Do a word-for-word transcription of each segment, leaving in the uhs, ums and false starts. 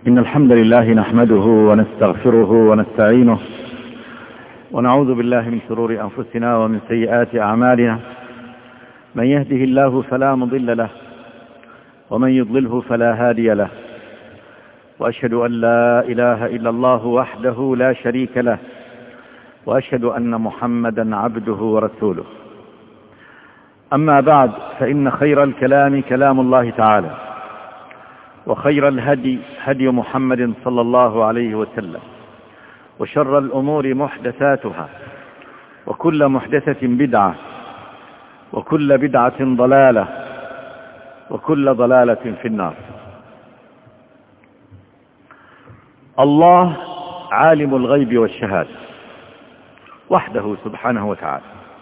إن الحمد لله نحمده ونستغفره ونستعينه ونعوذ بالله من شرور أنفسنا ومن سيئات أعمالنا. من يهده الله فلا مضل له ومن يضلله فلا هادي له، وأشهد أن لا إله إلا الله وحده لا شريك له، وأشهد أن محمدا عبده ورسوله. أما بعد، فإن خير الكلام كلام الله تعالى، وخير الهدي هدي محمد صلى الله عليه وسلم، وشر الأمور محدثاتها، وكل محدثة بدعة، وكل بدعة ضلالة، وكل ضلالة في النار. الله عالم الغيب والشهادة وحده سبحانه وتعالى.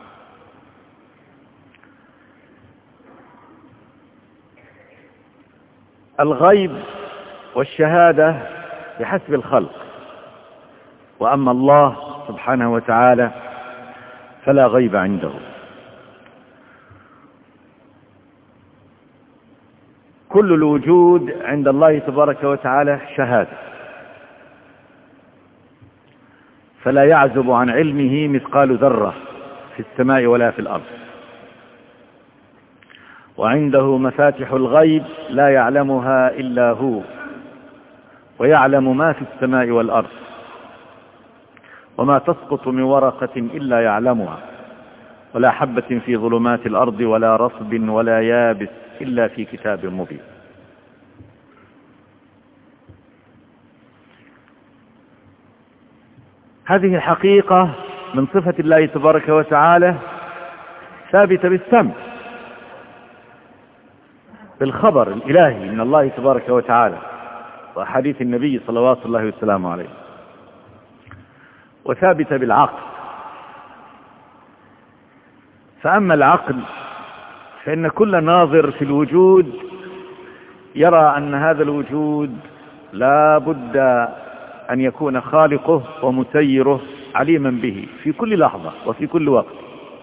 الغيب والشهادة بحسب الخلق، وأما الله سبحانه وتعالى فلا غيب عنده. كل الوجود عند الله تبارك وتعالى شهادة، فلا يعزب عن علمه مثقال ذرة في السماء ولا في الأرض. وعنده مفاتح الغيب لا يعلمها إلا هو، ويعلم ما في السماء والأرض، وما تسقط من ورقة إلا يعلمها، ولا حبة في ظلمات الأرض ولا رطب ولا يابس إلا في كتاب مبين. هذه حقيقة من صفة الله تبارك وتعالى ثابتة بالسمع، بالخبر الإلهي من الله تبارك وتعالى، وأحاديث النبي صلوات الله وسلامه عليه، وثابتة بالعقل. فأما العقل فإن كل ناظر في الوجود يرى أن هذا الوجود لا بد أن يكون خالقه ومسيره عليما به في كل لحظة وفي كل وقت،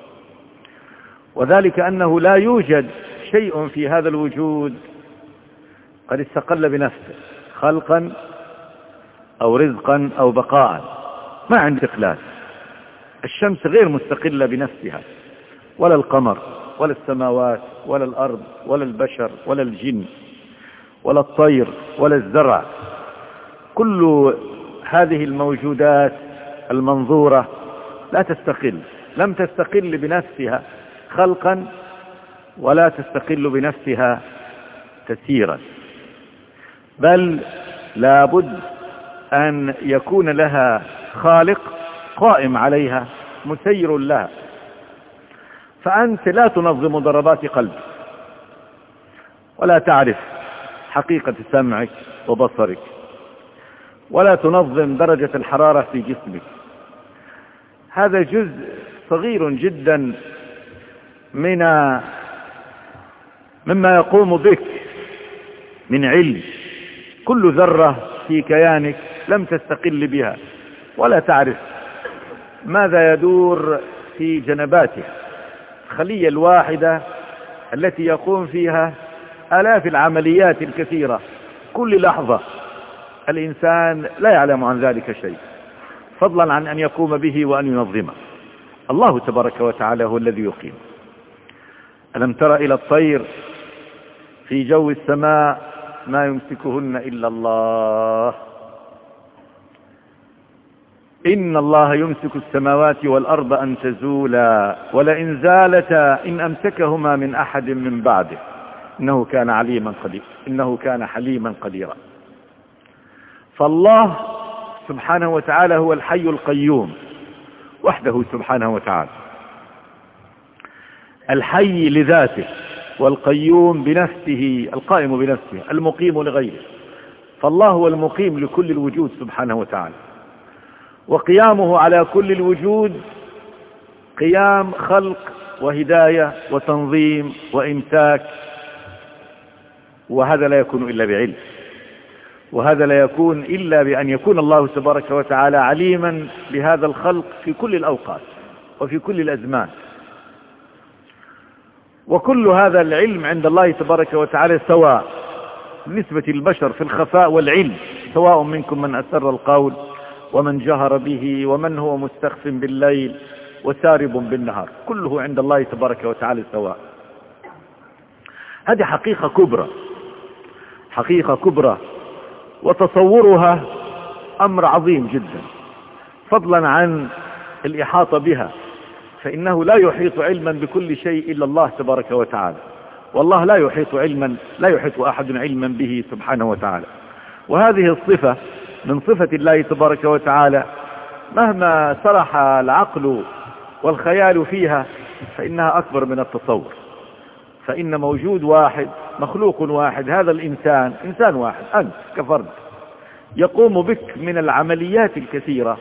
وذلك أنه لا يوجد شيء في هذا الوجود قد استقل بنفسه خلقا أو رزقا أو بقاء، ما عند استقلال. الشمس غير مستقلة بنفسها، ولا القمر، ولا السماوات، ولا الأرض، ولا البشر، ولا الجن، ولا الطير، ولا الزرع. كل هذه الموجودات المنظورة لا تستقل، لم تستقل بنفسها خلقا ولا تستقل بنفسها تسيرا، بل لا بد أن يكون لها خالق قائم عليها مسير لها. فأنت لا تنظم ضربات قلبك، ولا تعرف حقيقة سمعك وبصرك، ولا تنظم درجة الحرارة في جسمك. هذا جزء صغير جدا من مما يقوم بك من علم. كل ذرة في كيانك لم تستقل بها، ولا تعرف ماذا يدور في جنباتها. الخلية الواحدة التي يقوم فيها آلاف العمليات الكثيرة كل لحظة، الإنسان لا يعلم عن ذلك شيء، فضلا عن أن يقوم به وأن ينظمه. الله تبارك وتعالى هو الذي يقيم. ألم تر إلى الطير في جو السماء ما يمسكهن إلا الله، إن الله يمسك السماوات والأرض أن تزولا ولئن زالتا إن أمسكهما من أحد من بعده إنه كان عليما قدير إنه كان حليما قديرا. فالله سبحانه وتعالى هو الحي القيوم وحده سبحانه وتعالى، الحي لذاته، والقيوم بنفسه، القائم بنفسه، المقيم لغيره. فالله هو المقيم لكل الوجود سبحانه وتعالى، وقيامه على كل الوجود قيام خلق وهداية وتنظيم وإمساك، وهذا لا يكون إلا بعلم، وهذا لا يكون إلا بأن يكون الله تبارك وتعالى عليما بهذا الخلق في كل الأوقات وفي كل الأزمان. وكل هذا العلم عند الله تبارك وتعالى سواء بالنسبة للبشر في الخفاء والعلم سواء منكم من أسر القول ومن جهر به ومن هو مستخف بالليل وسارب بالنهار، كله عند الله تبارك وتعالى سواء. هذه حقيقة كبرى، حقيقة كبرى، وتصورها أمر عظيم جدا، فضلا عن الإحاطة بها، فإنه لا يحيط علما بكل شيء إلا الله تبارك وتعالى، والله لا يحيط علما لا يحيط أحد علما به سبحانه وتعالى. وهذه الصفة من صفة الله تبارك وتعالى مهما سرح العقل والخيال فيها فإنها أكبر من التصور، فإن موجود واحد، مخلوق واحد، هذا الإنسان، إنسان واحد أنت كفرد، يقوم بك من العمليات الكثيرة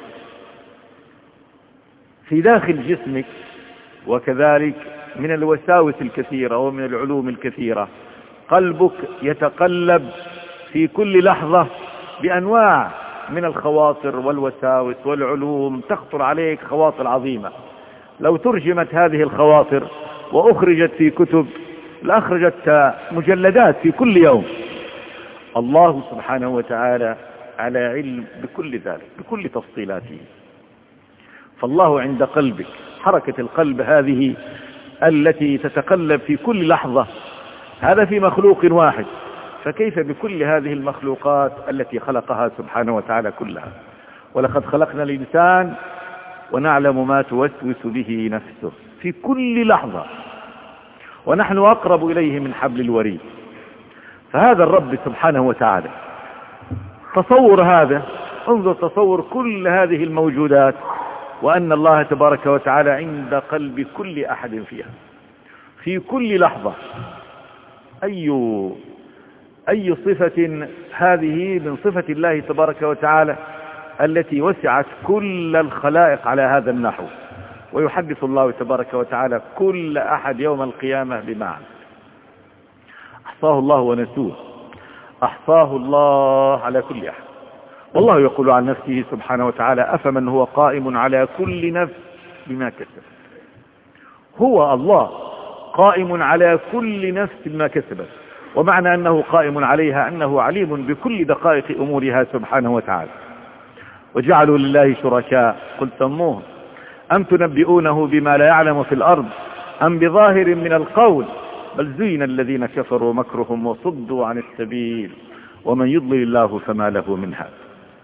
في داخل جسمك، وكذلك من الوساوس الكثيرة ومن العلوم الكثيرة. قلبك يتقلب في كل لحظة بأنواع من الخواطر والوساوس والعلوم، تخطر عليك خواطر عظيمة. لو ترجمت هذه الخواطر وأخرجت في كتب لأخرجت مجلدات في كل يوم. الله سبحانه وتعالى على علم بكل ذلك، بكل تفصيلاته. فالله عند قلبك، حركة القلب هذه التي تتقلب في كل لحظة، هذا في مخلوق واحد، فكيف بكل هذه المخلوقات التي خلقها سبحانه وتعالى كلها؟ ولقد خلقنا الإنسان ونعلم ما توسوس به نفسه في كل لحظة، ونحن أقرب إليه من حبل الوريد. فهذا الرب سبحانه وتعالى، تصور هذا، انظر تصور كل هذه الموجودات، وأن الله تبارك وتعالى عند قلب كل أحد فيها في كل لحظة. أي أي صفة هذه من صفة الله تبارك وتعالى التي وسعت كل الخلائق على هذا النحو. ويحدث الله تبارك وتعالى كل أحد يوم القيامة بمعنى أحصاه الله ونسوه، أحصاه الله على كل أحد. والله يقول عن نفسه سبحانه وتعالى: أفمن هو قائم على كل نفس بما كسبت. هو الله قائم على كل نفس بما كسبت، ومعنى أنه قائم عليها أنه عليم بكل دقائق أمورها سبحانه وتعالى. وجعلوا لله شركاء قل سموهم أم تنبئونه بما لا يعلم في الأرض أم بظاهر من القول بل زين الذين كفروا مكرهم وصدوا عن السبيل ومن يضلل الله فما له من هاد.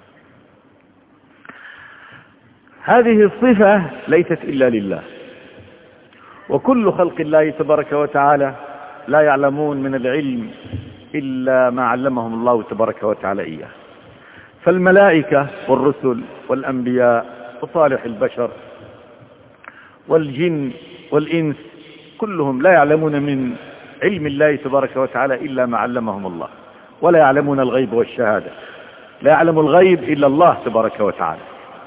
هذه الصفة ليست إلا لله، وكل خلق الله تبارك وتعالى لا يعلمون من العلم إلا ما علمهم الله تبارك وتعالى إياه. فالملائكة والرسل والأنبياء وصالح البشر والجن والإنس كلهم لا يعلمون من علم الله تبارك وتعالى إلا ما علمهم الله، ولا يعلمون الغيب والشهادة، لا يعلم الغيب إلا الله تبارك وتعالى.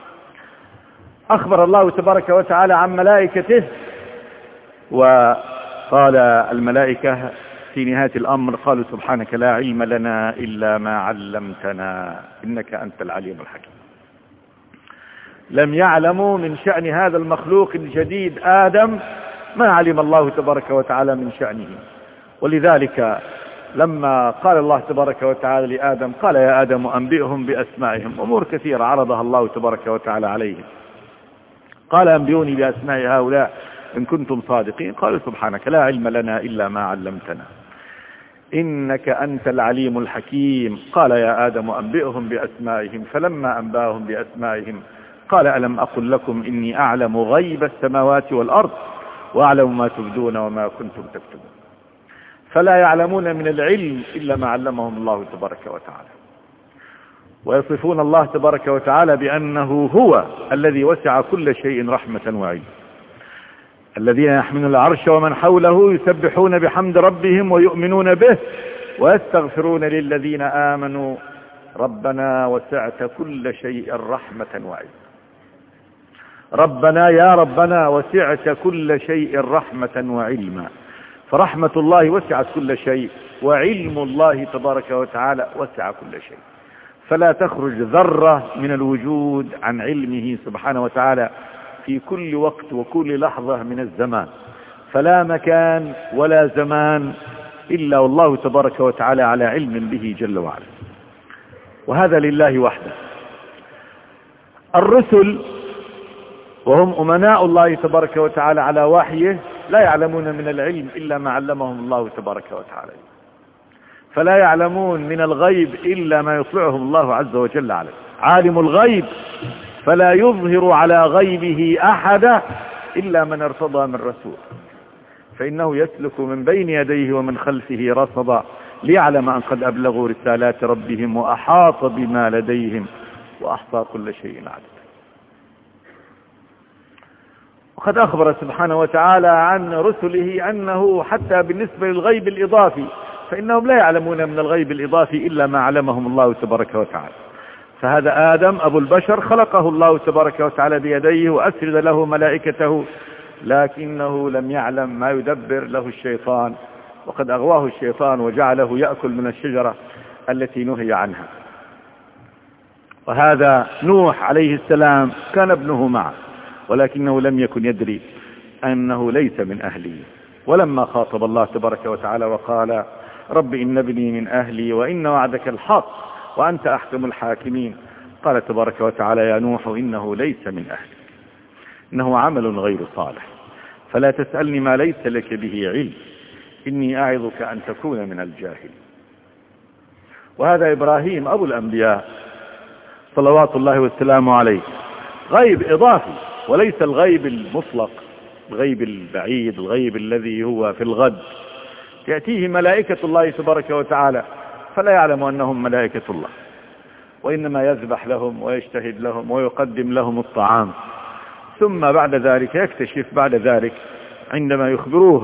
أخبر الله تبارك وتعالى عن ملائكته، وقال الملائكة في نهاية الأمر قالوا: سبحانك لا علم لنا إلا ما علمتنا إنك أنت العليم الحكيم. لم يعلموا من شأن هذا المخلوق الجديد آدم ما علم الله تبارك وتعالى من شأنه. ولذلك لما قال الله تبارك وتعالى لآدم قال: يا آدم أنبئهم بأسمائهم. أمور كثيرة عرضها الله تبارك وتعالى عليهم. قال: أنبئوني بأسماء هؤلاء إن كنتم صادقين. قالوا: سبحانك لا علم لنا إلا ما علمتنا إنك أنت العليم الحكيم. قال: يا آدم أنبئهم بأسمائهم. فلما أنباهم بأسمائهم قال: ألم أقل لكم إني أعلم غيب السماوات والأرض وأعلم ما تبدون وما كنتم تكتبون. فلا يعلمون من العلم إلا ما علمهم الله تبارك وتعالى. ويصفون الله تبارك وتعالى بأنه هو الذي وسع كل شيء رحمة وعلم. الذين يحملون العرش ومن حوله يسبحون بحمد ربهم ويؤمنون به ويستغفرون للذين آمنوا ربنا وسعت كل شيء رحمة وعلم. ربنا يا ربنا وسعت كل شيء رحمة وعلما. فرحمة الله وسعت كل شيء، وعلم الله تبارك وتعالى وسع كل شيء. فلا تخرج ذرة من الوجود عن علمه سبحانه وتعالى في كل وقت وكل لحظة من الزمان. فلا مكان ولا زمان إلا والله تبارك وتعالى على علم به جل وعلا. وهذا لله وحده. الرسل وهم أمناء الله تبارك وتعالى على وحيه لا يعلمون من العلم إلا ما علمهم الله تبارك وتعالى، فلا يعلمون من الغيب إلا ما يطلعهم الله عز وجل عليه. عالم الغيب فلا يظهر على غيبه أحدا إلا من ارتضى من رسول، فإنه يسلك من بين يديه ومن خلفه رصدا ليعلم أن قد أبلغوا رسالات ربهم وأحاط بما لديهم وأحصى كل شيء عددا. وقد أخبر سبحانه وتعالى عن رسله أنه حتى بالنسبة للغيب الإضافي فإنهم لا يعلمون من الغيب الإضافي إلا ما علمهم الله تبارك وتعالى. فهذا آدم أبو البشر خلقه الله تبارك وتعالى بيديه وأسرد له ملائكته، لكنه لم يعلم ما يدبر له الشيطان، وقد أغواه الشيطان وجعله يأكل من الشجرة التي نهي عنها. وهذا نوح عليه السلام كان ابنه معه، ولكنه لم يكن يدري أنه ليس من أهله. ولما خاطب الله تبارك وتعالى وقال رب إن ابني من أهلي وإن وعدك الحق وأنت أحكم الحاكمين، قال تبارك وتعالى يا نوح إنه ليس من أهلك، إنه عمل غير صالح، فلا تسألني ما ليس لك به علم، إني أعظك أن تكون من الجاهل. وهذا إبراهيم أبو الأنبياء صلوات الله والسلام عليه، غيب إضافي وليس الغيب المطلق، الغيب البعيد، الغيب الذي هو في الغد. يأتيه ملائكة الله تبارك وتعالى فلا يعلم أنهم ملائكة الله، وإنما يذبح لهم ويجتهد لهم ويقدم لهم الطعام، ثم بعد ذلك يكتشف بعد ذلك عندما يخبروه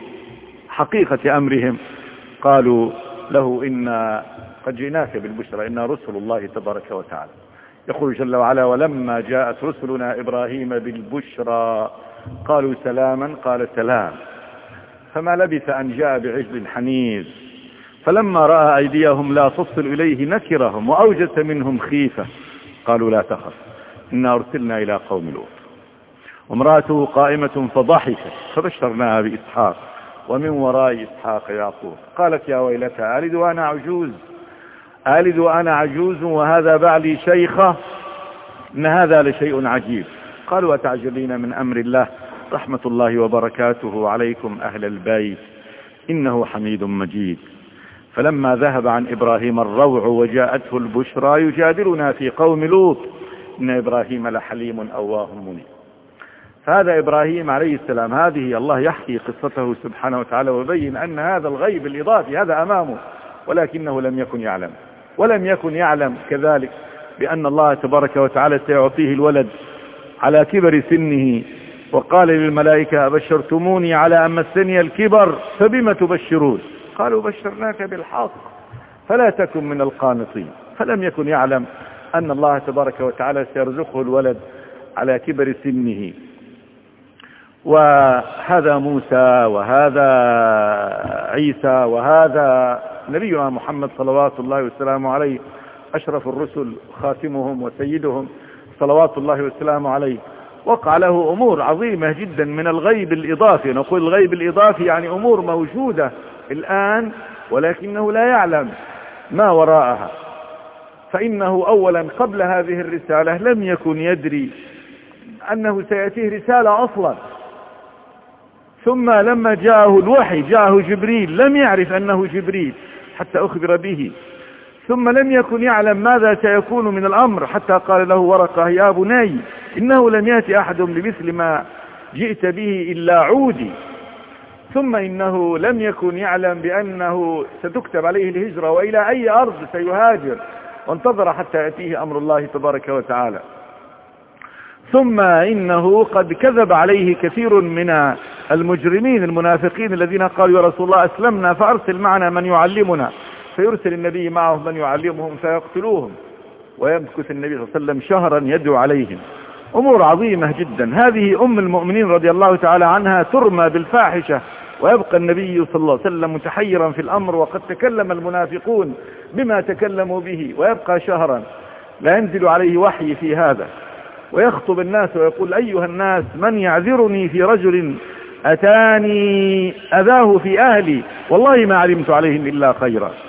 بحقيقة أمرهم قالوا له إن قد جئناك بالبشرى إنا رسل الله تبارك وتعالى. يقول جل وعلا ولما جاءت رسلنا إبراهيم بالبشرى قالوا سلاما قال سلام، فما لبث أن جاء بعجل حنيذ، فلما رأى أيديهم لا تصل إليه نكرهم وأوجس منهم خيفة قالوا لا تخف إنا أرسلنا إلى قوم لوط. وامرأته قائمة فضحكت فبشرناها بإسحاق ومن وراء إسحاق يعقوب قالت يا ويلتى ألد وأنا عجوز ألد وأنا عجوز وهذا بعلي شيخة إن هذا لشيء عجيب. قالوا أتعجبين من أمر الله رحمة الله وبركاته عليكم أهل البيت إنه حميد مجيد. فلما ذهب عن إبراهيم الروع وجاءته البشرى يجادلنا في قوم لوط إن إبراهيم لحليم أواه منيب. فهذا إبراهيم عليه السلام هذه الله يحكي قصته سبحانه وتعالى ويبين أن هذا الغيب الإضافي هذا أمامه، ولكنه لم يكن يعلم. ولم يكن يعلم كذلك بأن الله تبارك وتعالى سيعطيه الولد على كبر سنه، وقال للملائكة أبشرتموني على أن مسني الكبر فبما تبشرون قالوا بشرناك بالحق فلا تكن من القانطين. فلم يكن يعلم أن الله تبارك وتعالى سيرزقه الولد على كبر سنه. وهذا موسى وهذا عيسى وهذا نبينا محمد صلوات الله والسلام عليه أشرف الرسل خاتمهم وسيدهم صلوات الله والسلام عليه، وقع له أمور عظيمة جدا من الغيب الإضافي. نقول الغيب الإضافي يعني أمور موجودة الآن ولكنه لا يعلم ما وراءها. فإنه أولا قبل هذه الرسالة لم يكن يدري أنه سيأتيه رسالة أصلا، ثم لما جاءه الوحي جاءه جبريل لم يعرف أنه جبريل حتى أخبر به، ثم لم يكن يعلم ماذا سيكون من الأمر حتى قال له ورقة يا بني إنه لم يأتي أحد بمثل ما جئت به إلا عودي. ثم إنه لم يكن يعلم بأنه ستكتب عليه الهجرة وإلى أي أرض سيهاجر، وانتظر حتى يأتيه أمر الله تبارك وتعالى. ثم إنه قد كذب عليه كثير من المجرمين المنافقين الذين قالوا يا رسول الله أسلمنا فأرسل معنا من يعلمنا، فيرسل النبي معه من يعلمهم فيقتلوهم، ويمكث النبي صلى الله عليه وسلم شهرا يدعو عليهم. أمور عظيمة جدا. هذه أم المؤمنين رضي الله تعالى عنها ترمى بالفاحشة، ويبقى النبي صلى الله عليه وسلم متحيرا في الأمر، وقد تكلم المنافقون بما تكلموا به، ويبقى شهرا لا ينزل عليه وحي في هذا، ويخطب الناس ويقول أيها الناس من يعذرني في رجل أتاني أذاه في أهلي والله ما علمت عليهم إلا خيرا.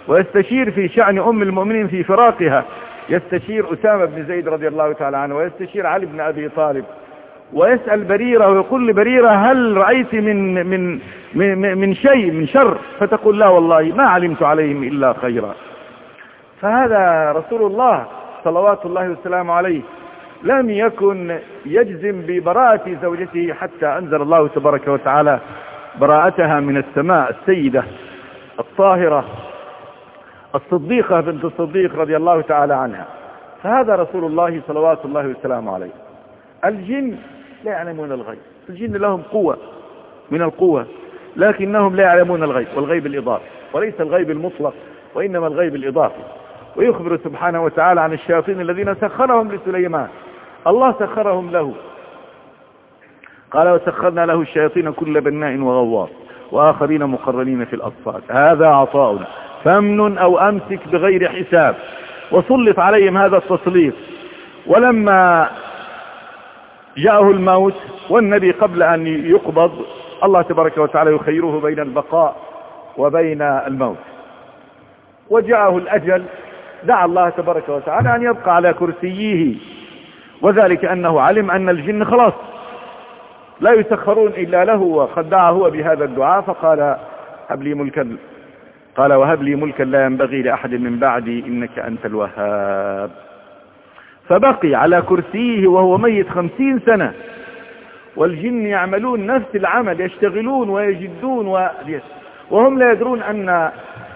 ويستشير في شأن أم المؤمنين في فراقها، يستشير أسامة بن زيد رضي الله تعالى عنه، ويستشير علي بن أبي طالب، ويسأل بريرة ويقول لبريرة هل رأيت من من من, من شيء من شر؟ فتقول لا والله ما علمت عليهم إلا خيرا. فهذا رسول الله صلوات الله والسلام عليه لم يكن يجزم ببراءة زوجته حتى أنزل الله تبارك وتعالى براءتها من السماء، السيدة الطاهرة الصديقة بنت الصديق رضي الله تعالى عنها. فهذا رسول الله صلوات الله والسلام عليه. الجن لا يعلمون الغيب، الجن لهم قوة من القوة لكنهم لا يعلمون الغيب، والغيب الإضافي وليس الغيب المطلق وإنما الغيب الإضافي. ويخبر سبحانه وتعالى عن الشياطين الذين سخرهم لسليمان، الله سخرهم له، قال وسخرنا له الشياطين كل بناء وغواص وآخرين مقرنين في الأصفاد هذا عطاؤنا فامنن أو أمسك بغير حساب. وسلط عليهم هذا التسليط. ولما جاءه الموت والنبي قبل أن يقبض الله تبارك وتعالى يخيره بين البقاء وبين الموت، وجاءه الأجل دعا الله تبارك وتعالى أن يبقى على كرسيه، وذلك أنه علم أن الجن خلاص لا يسخرون إلا له، وقد دعا هو بهذا الدعاء فقال هب لي ملكا، قال وهب لي ملكا لا ينبغي لأحد من بعدي إنك أنت الوهاب. فبقي على كرسيه وهو ميت خمسين سنة، والجن يعملون نفس العمل، يشتغلون ويجدون و... وهم لا يدرون أن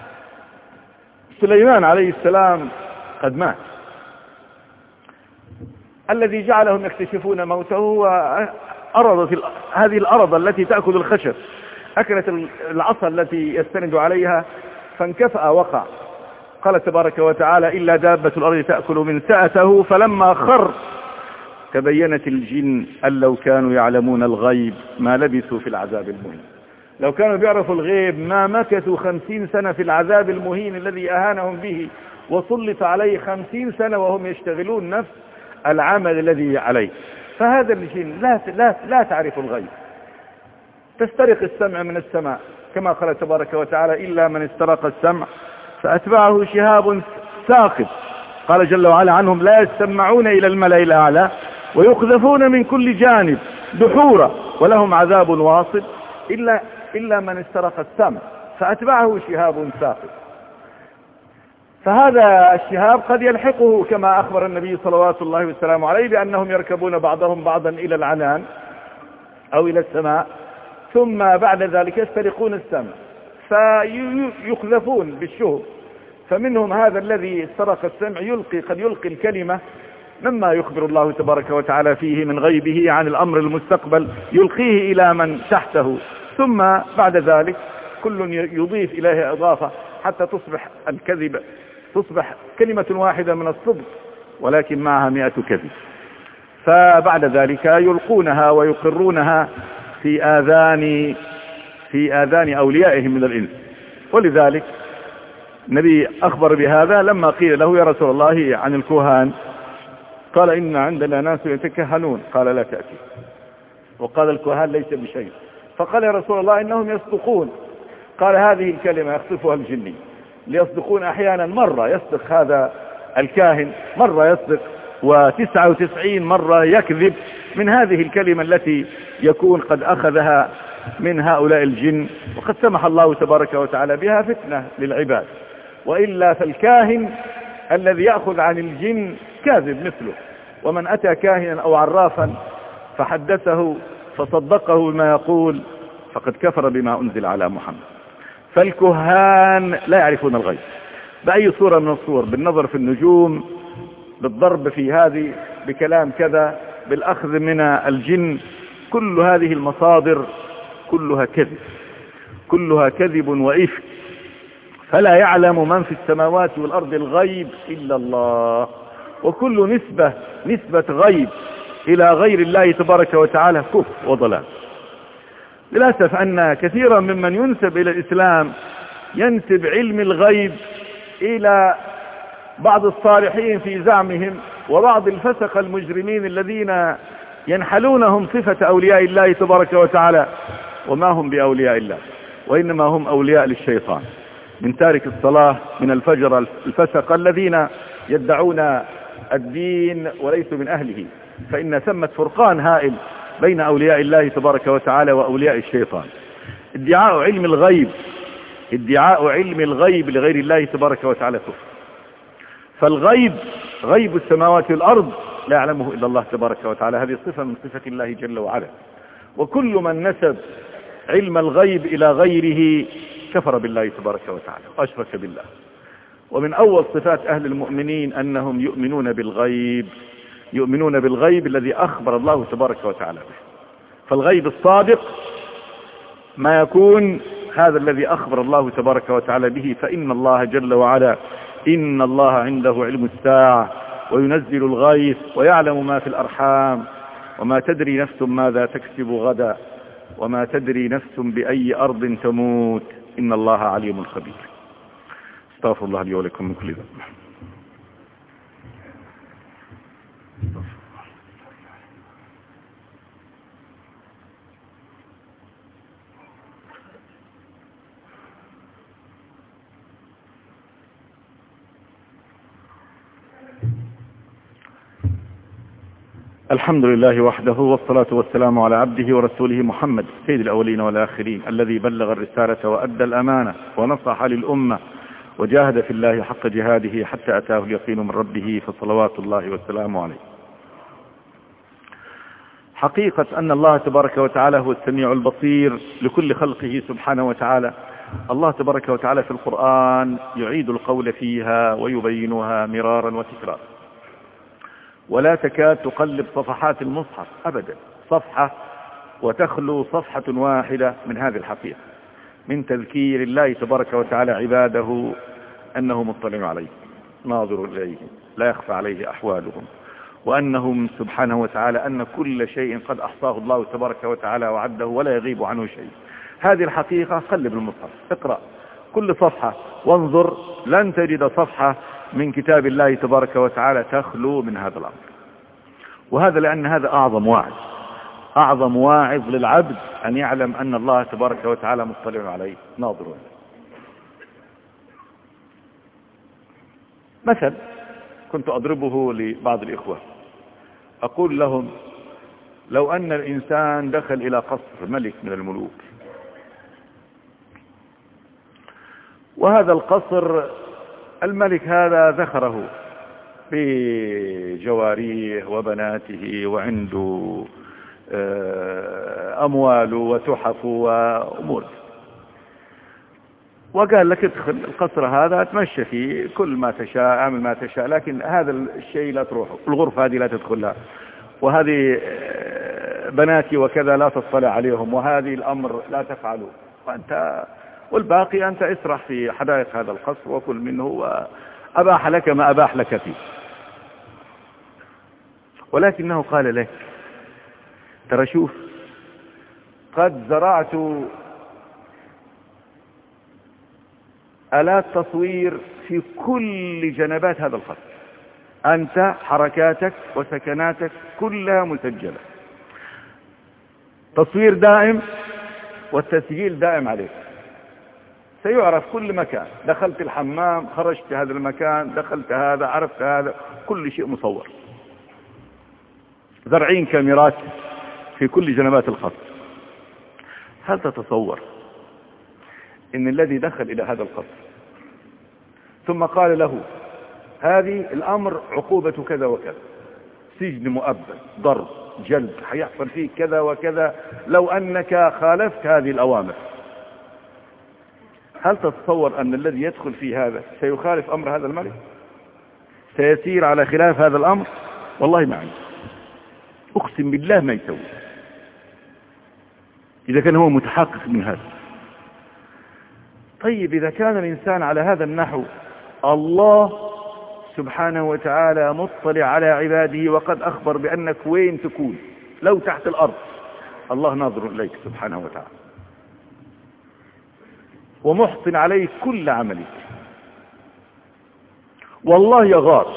سليمان عليه السلام قد مات. الذي جعلهم يكتشفون موته هو أرض هذه الأرض التي تأكل الخشب، أكلت العصا التي يستند عليها فانكفأ وقع. قال تبارك وتعالى إلا دابة الأرض تأكل من سأته فلما خر تبينت الجن أن لو كانوا يعلمون الغيب ما لبثوا في العذاب المهين. لو كانوا بيعرفوا الغيب ما مكثوا خمسين سنة في العذاب المهين الذي أهانهم به، وسلط عليه خمسين سنة وهم يشتغلون نفس العمل الذي عليه. فهذا الجن لا, لا, لا تعرف الغيب، تسترق السمع من السماء كما قال تبارك وتعالى إلا من استرق السمع فأتبعه شهاب ثاقب. قال جل وعلا عنهم لا يستمعون إلى الملأ الأعلى ويقذفون من كل جانب دحورا ولهم عذاب واصب إلا, إلا من استرق السمع فأتبعه شهاب ثاقب. فهذا الشهاب قد يلحقه كما أخبر النبي صلوات الله والسلام عليه بأنهم يركبون بعضهم بعضا إلى العنان أو إلى السماء، ثم بعد ذلك يسترقون السمع فيقذفون بالشهب. فمنهم هذا الذي استرق السمع يلقي قد يلقي الكلمة مما يخبر الله تبارك وتعالى فيه من غيبه عن الأمر المستقبل، يلقيه إلى من تحته، ثم بعد ذلك كل يضيف إليه إضافة حتى تصبح الكذب تصبح كلمة واحدة من الصدق ولكن معها مئة كذب. فبعد ذلك يلقونها ويقرونها في آذان في آذان أوليائهم من الإنس. ولذلك النبي أخبر بهذا لما قيل له يا رسول الله عن الكهان، قال إن عندنا ناس يتكهنون، قال لا تأتي، وقال الكهان ليس بشيء. فقال يا رسول الله إنهم يصدقون، قال هذه الكلمة يخطفها الجني ليصدقون أحيانا، مرة يصدق هذا الكاهن مرة يصدق وتسعة وتسعين مرة يكذب من هذه الكلمة التي يكون قد أخذها من هؤلاء الجن، وقد سمح الله تبارك وتعالى بها فتنة للعباد. وإلا فالكاهن الذي يأخذ عن الجن كاذب مثله، ومن أتى كاهنا أو عرافا فحدثه فصدقه ما يقول فقد كفر بما أنزل على محمد. فالكهان لا يعرفون الغيب بأي صورة من الصور، بالنظر في النجوم، بالضرب في هذه، بكلام كذا، بالأخذ من الجن، كل هذه المصادر كلها كذب، كلها كذب وإفك. فلا يعلم من في السماوات والأرض الغيب إلا الله، وكل نسبة نسبة غيب إلى غير الله تبارك وتعالى كفر وضلال. للأسف أن كثيرا ممن ينسب إلى الإسلام ينسب علم الغيب إلى بعض الصالحين في زعمهم، وبعض الفسق المجرمين الذين ينحلونهم صفة أولياء الله تبارك وتعالى، وما هم بأولياء الله، وإنما هم أولياء للشيطان. من تارك الصلاة من الفجر الفسق الذين يدعون الدين وليسوا من أهله، فإن ثمة فرقان هائل بين أولياء الله تبارك وتعالى وأولياء الشيطان. ادعاء علم الغيب ادعاء علم الغيب لغير الله تبارك وتعالى كفر، فالغيب غيب السماوات والأرض لا يعلمه إلا الله تبارك وتعالى، هذه صفة من صفة الله جل وعلا. وكل من نسب علم الغيب إلى غيره كفر بالله تبارك وتعالى وأشرك بالله. ومن أول صفات أهل المؤمنين أنهم يؤمنون بالغيب يؤمنون بالغيب الذي أخبر الله تبارك وتعالى به. فالغيب الصادق ما يكون هذا الذي أخبر الله تبارك وتعالى به، فإن الله جل وعلا إن الله عنده علم الساعة وينزل الغيث ويعلم ما في الأرحام وما تدري نفس ماذا تكسب غدا وما تدري نفس بأي أرض تموت إن الله عليم خبير. استغفر الله لي ولكم من كل ذنب. الحمد لله وحده، والصلاة والسلام على عبده ورسوله محمد سيد الأولين والآخرين، الذي بلغ الرسالة وأدى الأمانة ونصح للأمة وجاهد في الله حق جهاده حتى أتاه اليقين من ربه، فصلوات الله والسلام عليه. حقيقة أن الله تبارك وتعالى هو السميع البصير لكل خلقه سبحانه وتعالى. الله تبارك وتعالى في القرآن يعيد القول فيها ويبينها مرارا وتكرارا، ولا تكاد تقلب صفحات المصحف أبدا صفحة وتخلو صفحة واحدة من هذه الحقيقة، من تذكير الله تبارك وتعالى عباده أنه مطلع عليه ناظر إليهم لا يخفى عليه أحوالهم، وأنهم سبحانه وتعالى أن كل شيء قد أحصاه الله تبارك وتعالى وعده ولا يغيب عنه شيء. هذه الحقيقة قلب المصحف، اقرأ كل صفحة وانظر، لن تجد صفحة من كتاب الله تبارك وتعالى تخلو من هذا الأمر. وهذا لأن هذا أعظم واعظ أعظم واعظ للعبد أن يعلم أن الله تبارك وتعالى مطلع عليه ناظر عليه. مثل كنت أضربه لبعض الإخوة، أقول لهم لو أن الإنسان دخل إلى قصر ملك من الملوك، وهذا القصر الملك هذا ذخره بجواريه وبناته وعنده أمواله وتحف وأمور، وقال لك ادخل القصر هذا تمشي فيه كل ما تشاء اعمل ما تشاء، لكن هذا الشيء لا تروح، الغرفة هذه لا تدخلها، وهذه بناتي وكذا لا تطلع عليهم، وهذه الأمر لا تفعله، وأنت والباقي أنت اسرح في حدائق هذا القصر وكل منه وأباح لك ما أباح لك فيه. ولكنه قال لك ترى شوف قد زرعت آلات تصوير في كل جنبات هذا القصر، أنت حركاتك وسكناتك كلها مسجلة، تصوير دائم والتسجيل دائم عليك، سيعرف كل مكان، دخلت الحمام خرجت هذا المكان دخلت هذا عرفت هذا، كل شيء مصور، زرعين كاميرات في كل جنبات القصر. هل تتصور ان الذي دخل الى هذا القصر ثم قال له هذه الامر عقوبة كذا وكذا، سجن مؤبد ضرب جلد حيحصل فيه كذا وكذا لو انك خالفت هذه الاوامر، هل تتصور ان الذي يدخل في هذا سيخالف امر هذا الملك؟ سيسير على خلاف هذا الامر؟ والله ما عنده، اقسم بالله ما يسوي اذا كان هو متحقق من هذا. طيب إذا كان الإنسان على هذا النحو، الله سبحانه وتعالى مطلع على عباده وقد أخبر بأنك وين تكون، لو تحت الأرض الله ناظر إليك سبحانه وتعالى ومحصن عليك كل عملك، والله يغار،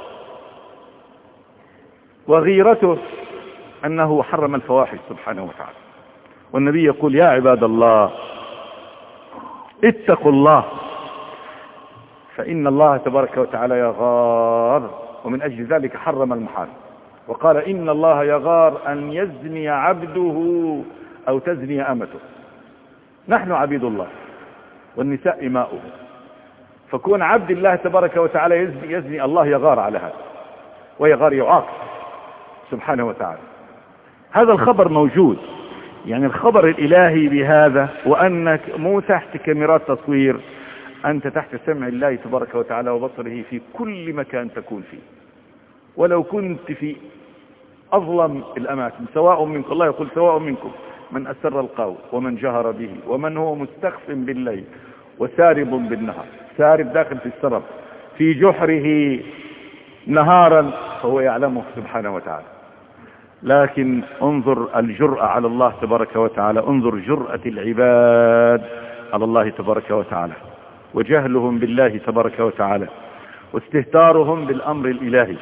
وغيرته أنه حرم الفواحش سبحانه وتعالى، والنبي يقول يا عباد الله اتقوا الله فإن الله تبارك وتعالى يغار، ومن أجل ذلك حرم المحارم وقال إن الله يغار أن يزني عبده أو تزني أمته. نحن عبيد الله والنساء إماؤه، فكون عبد الله تبارك وتعالى يزني, يزني الله يغار على هذا، ويغار يعاقب سبحانه وتعالى. هذا الخبر موجود، يعني الخبر الإلهي بهذا، وأنك مو تحت كاميرات تصوير، أنت تحت سمع الله تبارك وتعالى وبصره في كل مكان تكون فيه، ولو كنت في أظلم الأماكن سواء منكم. الله يقول سواء منكم من أسر القول ومن جهر به ومن هو مستخف بالليل وسارب بالنهار. سارب داخل في السرب في جحره نهارا فهو يعلمه سبحانه وتعالى. لكن انظر الجرأة على الله تبارك وتعالى، انظر جرأة العباد على الله تبارك وتعالى، وجهلهم بالله تبارك وتعالى، واستهتارهم بالأمر الإلهي.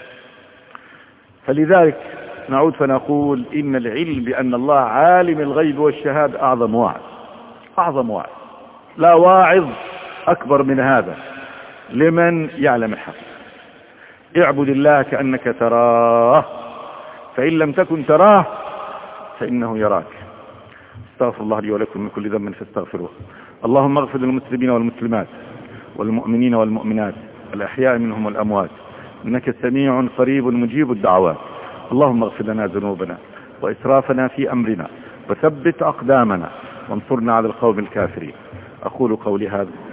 فلذلك نعود فنقول إن العلم بأن الله عالم الغيب والشهادة أعظم واعظ، أعظم واعظ، لا واعظ أكبر من هذا لمن يعلم الحق. اعبد الله كأنك تراه، فإن لم تكن تراه فإنه يراك. استغفر الله لي ولكم من كل ذنب فاستغفروه. اللهم اغفر للمسلمين والمسلمات والمؤمنين والمؤمنات الأحياء منهم والأموات، إنك سميع قريب مجيب الدعوات. اللهم اغفر لنا ذنوبنا وإسرافنا في أمرنا، وثبت أقدامنا، وانصرنا على القوم الكافرين. أقول قولي هذا